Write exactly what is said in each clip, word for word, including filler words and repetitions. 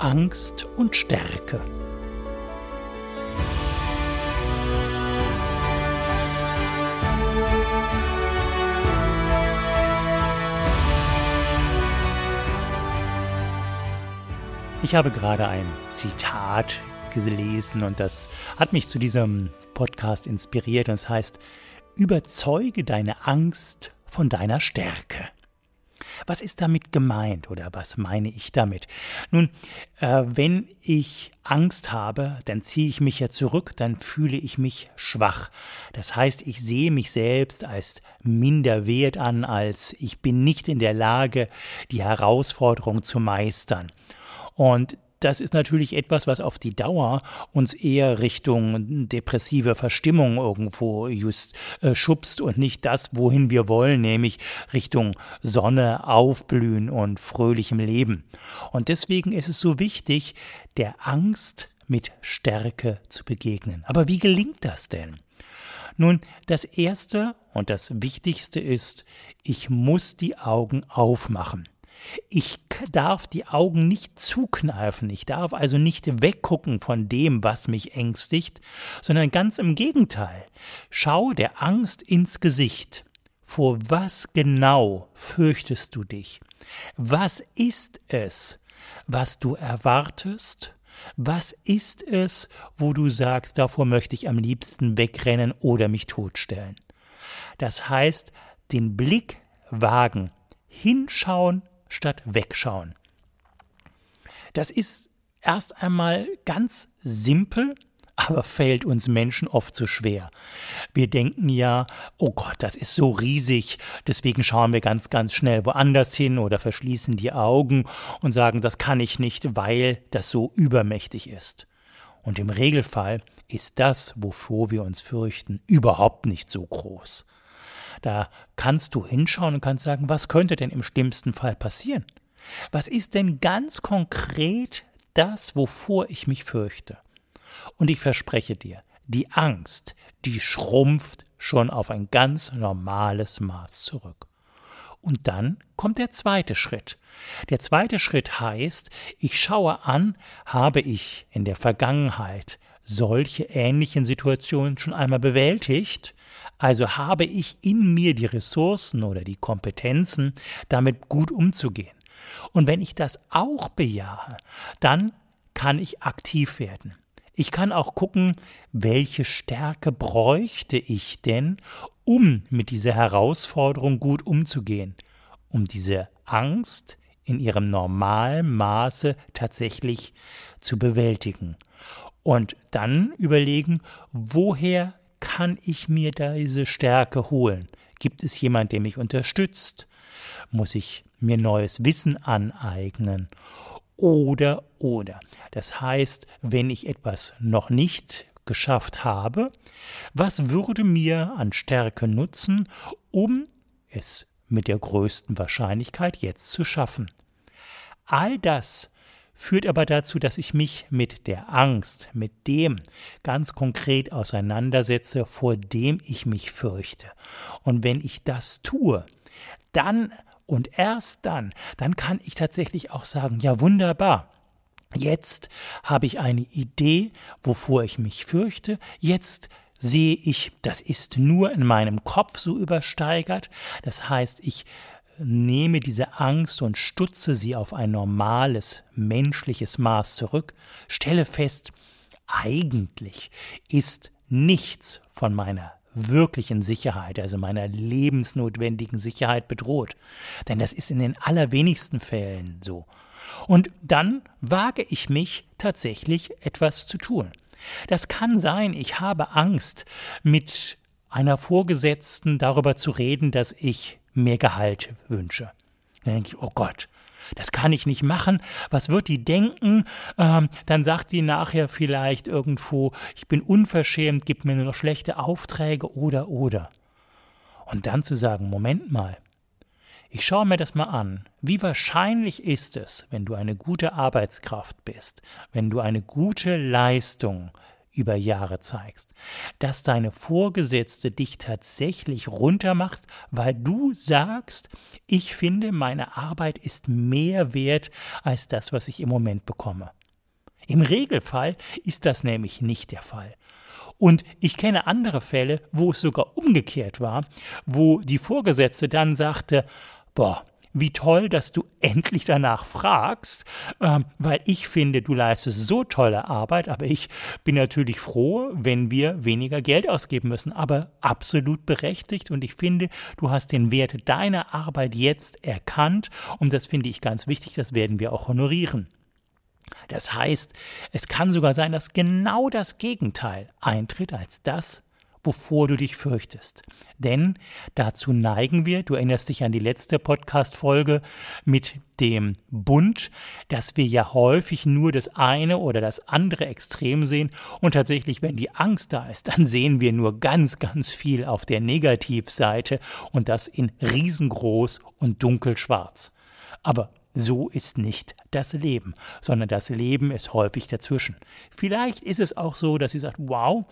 Angst und Stärke. Ich habe gerade ein Zitat gelesen und das hat mich zu diesem Podcast inspiriert und es heißt: Überzeuge deine Angst von deiner Stärke. Was ist damit gemeint oder was meine ich damit? Nun, äh, wenn ich Angst habe, dann ziehe ich mich ja zurück, dann fühle ich mich schwach. Das heißt, ich sehe mich selbst als minder wert an, als ich bin nicht in der Lage, die Herausforderung zu meistern. Und das ist natürlich etwas, was auf die Dauer uns eher Richtung depressive Verstimmung irgendwo just äh, schubst und nicht das, wohin wir wollen, nämlich Richtung Sonne, Aufblühen und fröhlichem Leben. Und deswegen ist es so wichtig, der Angst mit Stärke zu begegnen. Aber wie gelingt das denn? Nun, das Erste und das Wichtigste ist, ich muss die Augen aufmachen. Ich darf die Augen nicht zukneifen, ich darf also nicht weggucken von dem, was mich ängstigt, sondern ganz im Gegenteil. Schau der Angst ins Gesicht. Vor was genau fürchtest du dich? Was ist es, was du erwartest? Was ist es, wo du sagst, davor möchte ich am liebsten wegrennen oder mich totstellen? Das heißt, den Blick wagen, hinschauen, statt wegschauen. Das ist erst einmal ganz simpel, aber fällt uns Menschen oft so schwer. Wir denken ja, oh Gott, das ist so riesig, deswegen schauen wir ganz, ganz schnell woanders hin oder verschließen die Augen und sagen, das kann ich nicht, weil das so übermächtig ist. Und im Regelfall ist das, wovor wir uns fürchten, überhaupt nicht so groß. Da kannst du hinschauen und kannst sagen, was könnte denn im schlimmsten Fall passieren? Was ist denn ganz konkret das, wovor ich mich fürchte? Und ich verspreche dir, die Angst, die schrumpft schon auf ein ganz normales Maß zurück. Und dann kommt der zweite Schritt. Der zweite Schritt heißt, ich schaue an, habe ich in der Vergangenheit solche ähnlichen Situationen schon einmal bewältigt? Also habe ich in mir die Ressourcen oder die Kompetenzen, damit gut umzugehen. Und wenn ich das auch bejahe, dann kann ich aktiv werden. Ich kann auch gucken, welche Stärke bräuchte ich denn, um mit dieser Herausforderung gut umzugehen, um diese Angst in ihrem normalen Maße tatsächlich zu bewältigen. Und dann überlegen, woher kann ich mir diese Stärke holen? Gibt es jemanden, der mich unterstützt? Muss ich mir neues Wissen aneignen? Oder, oder. Das heißt, wenn ich etwas noch nicht geschafft habe, was würde mir an Stärke nutzen, um es mit der größten Wahrscheinlichkeit jetzt zu schaffen? All das führt aber dazu, dass ich mich mit der Angst, mit dem ganz konkret auseinandersetze, vor dem ich mich fürchte. Und wenn ich das tue, dann und erst dann, dann kann ich tatsächlich auch sagen, ja wunderbar, jetzt habe ich eine Idee, wovor ich mich fürchte, jetzt sehe ich, das ist nur in meinem Kopf so übersteigert, das heißt, ich nehme diese Angst und stutze sie auf ein normales, menschliches Maß zurück, stelle fest, eigentlich ist nichts von meiner wirklichen Sicherheit, also meiner lebensnotwendigen Sicherheit bedroht. Denn das ist in den allerwenigsten Fällen so. Und dann wage ich mich tatsächlich etwas zu tun. Das kann sein, ich habe Angst, mit einer Vorgesetzten darüber zu reden, dass ich mehr Gehalt wünsche. Dann denke ich, oh Gott, das kann ich nicht machen. Was wird die denken? Ähm, dann sagt die nachher vielleicht irgendwo, ich bin unverschämt, gib mir nur noch schlechte Aufträge oder, oder. Und dann zu sagen, Moment mal, ich schaue mir das mal an. Wie wahrscheinlich ist es, wenn du eine gute Arbeitskraft bist, wenn du eine gute Leistung über Jahre zeigst, dass deine Vorgesetzte dich tatsächlich runtermacht, weil du sagst, ich finde, meine Arbeit ist mehr wert als das, was ich im Moment bekomme. Im Regelfall ist das nämlich nicht der Fall. Und ich kenne andere Fälle, wo es sogar umgekehrt war, wo die Vorgesetzte dann sagte, boah, wie toll, dass du endlich danach fragst, ähm, weil ich finde, du leistest so tolle Arbeit, aber ich bin natürlich froh, wenn wir weniger Geld ausgeben müssen, aber absolut berechtigt und ich finde, du hast den Wert deiner Arbeit jetzt erkannt und das finde ich ganz wichtig, das werden wir auch honorieren. Das heißt, es kann sogar sein, dass genau das Gegenteil eintritt als das, wovor du dich fürchtest. Denn dazu neigen wir, du erinnerst dich an die letzte Podcast-Folge mit dem Bund, dass wir ja häufig nur das eine oder das andere Extrem sehen und tatsächlich, wenn die Angst da ist, dann sehen wir nur ganz, ganz viel auf der Negativseite und das in riesengroß und dunkelschwarz. Aber so ist nicht das Leben, sondern das Leben ist häufig dazwischen. Vielleicht ist es auch so, dass sie sagt, wow,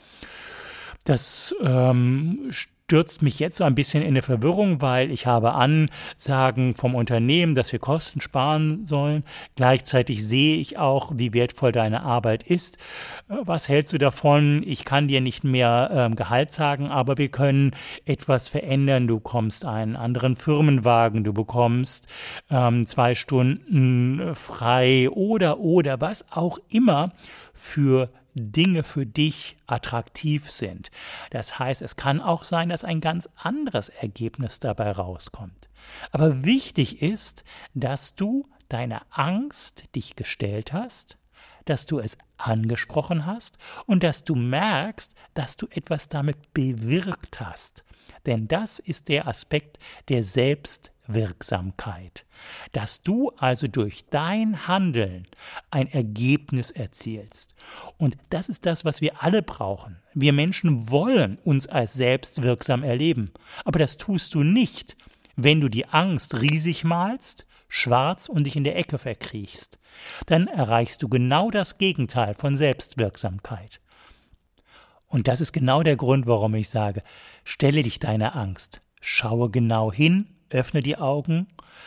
das ähm, stürzt mich jetzt so ein bisschen in eine Verwirrung, weil ich habe Ansagen vom Unternehmen, dass wir Kosten sparen sollen. Gleichzeitig sehe ich auch, wie wertvoll deine Arbeit ist. Was hältst du davon? Ich kann dir nicht mehr ähm, Gehalt sagen, aber wir können etwas verändern. Du bekommst einen anderen Firmenwagen, du bekommst ähm, zwei Stunden frei oder, oder was auch immer für Dinge für dich attraktiv sind. Das heißt, es kann auch sein, dass ein ganz anderes Ergebnis dabei rauskommt. Aber wichtig ist, dass du deine Angst dich gestellt hast, dass du es angesprochen hast und dass du merkst, dass du etwas damit bewirkt hast. Denn das ist der Aspekt der Selbstwirksamkeit. Dass du also durch dein Handeln ein Ergebnis erzielst. Und das ist das, was wir alle brauchen. Wir Menschen wollen uns als selbstwirksam erleben. Aber das tust du nicht, wenn du die Angst riesig malst, schwarz und dich in der Ecke verkriechst. Dann erreichst du genau das Gegenteil von Selbstwirksamkeit. Und das ist genau der Grund, warum ich sage, stelle dich deiner Angst, schaue genau hin, öffne die Augen,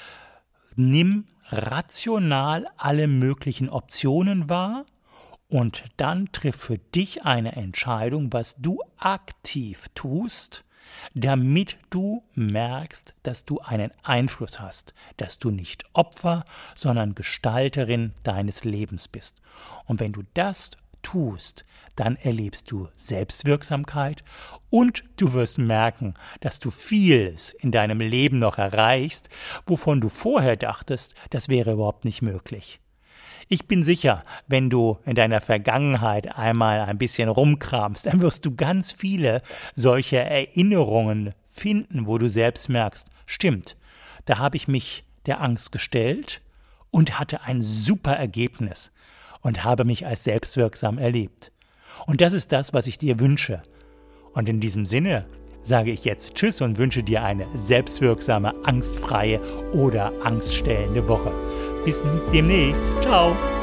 nimm rational alle möglichen Optionen wahr und dann triff für dich eine Entscheidung, was du aktiv tust, damit du merkst, dass du einen Einfluss hast, dass du nicht Opfer, sondern Gestalterin deines Lebens bist. Und wenn du das tust, dann erlebst du Selbstwirksamkeit und du wirst merken, dass du vieles in deinem Leben noch erreichst, wovon du vorher dachtest, das wäre überhaupt nicht möglich. Ich bin sicher, wenn du in deiner Vergangenheit einmal ein bisschen rumkramst, dann wirst du ganz viele solche Erinnerungen finden, wo du selbst merkst, stimmt, da habe ich mich der Angst gestellt und hatte ein super Ergebnis und habe mich als selbstwirksam erlebt. Und das ist das, was ich dir wünsche. Und in diesem Sinne sage ich jetzt Tschüss und wünsche dir eine selbstwirksame, angstfreie oder angststellende Woche. Bis demnächst. Ciao.